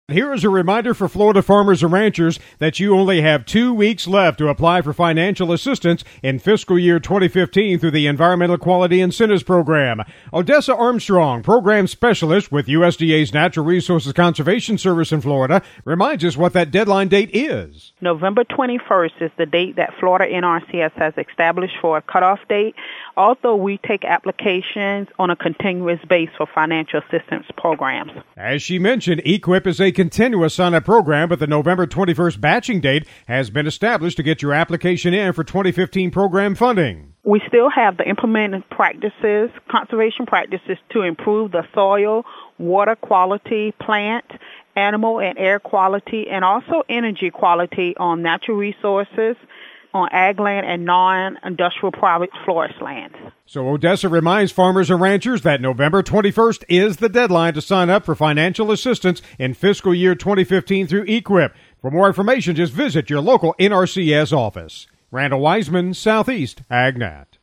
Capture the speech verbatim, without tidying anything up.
Here is a reminder for Florida farmers and ranchers that you only have two weeks left to apply for financial assistance in fiscal year twenty fifteen through the Environmental Quality Incentives Program. Odessa Armstrong, Program Specialist with U S D A's Natural Resources Conservation Service in Florida, reminds us what that deadline date is. November twenty-first is the date that Florida N R C S has established for a cutoff date. Although we take applications on a continuous basis for financial assistance programs. As she mentioned, EQIP is a continuous sign-up program, but the November twenty-first batching date has been established to get your application in for twenty fifteen program funding. We still have the implemented practices, conservation practices to improve the soil, water quality, plant, animal, and air quality, and also energy quality on natural resources, on ag land and non-industrial private forest lands. So Odessa reminds farmers and ranchers that November twenty-first is the deadline to sign up for financial assistance in fiscal year twenty fifteen through EQIP. For more information, just visit your local N R C S office. Randall Wiseman, Southeast AgNet.